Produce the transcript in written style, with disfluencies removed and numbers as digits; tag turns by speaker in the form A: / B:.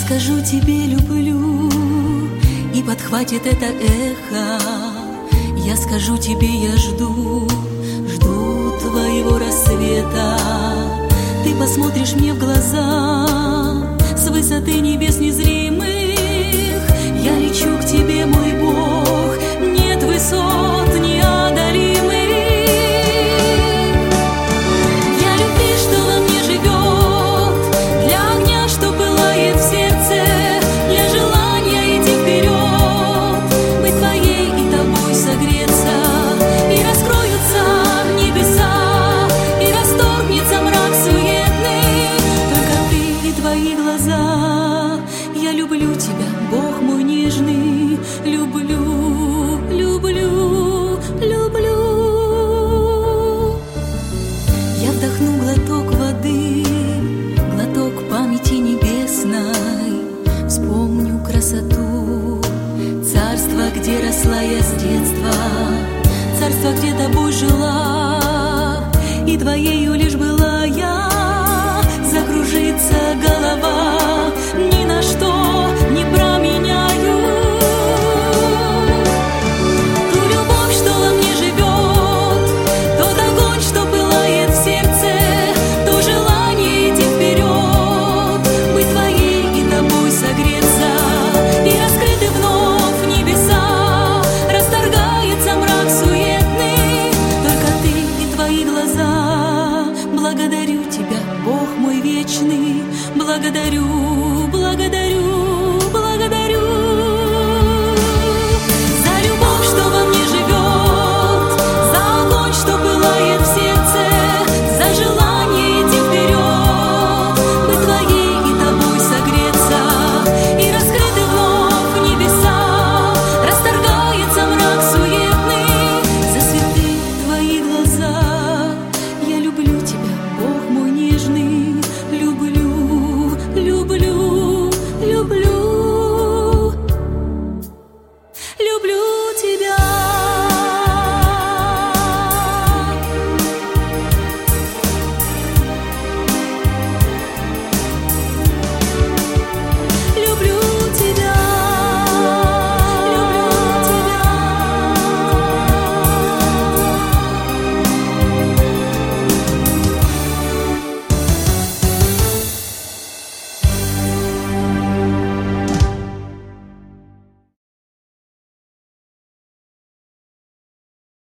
A: скажу тебе люблю, и подхватит это эхо. Я скажу тебе я жду, жду твоего рассвета. Ты посмотришь мне в глаза с высоты небес незримых. Я лечу к тебе, мой Бог, нет высот неодолимых. Для любви, что во мне живет, для огня, что пылает в сердце, для желания идти вперед, быть твоей и тобой согреться. И раскроются небеса, и расторгнется мрак суетный. Только ты и твои глаза. Я люблю тебя, Бог мой нежный, люблю, люблю, люблю. Я вдохну глоток воды, глоток памяти небесной. Вспомню красоту царства, где росла я с детства, царство, где тобой жила, и твоею лишь была.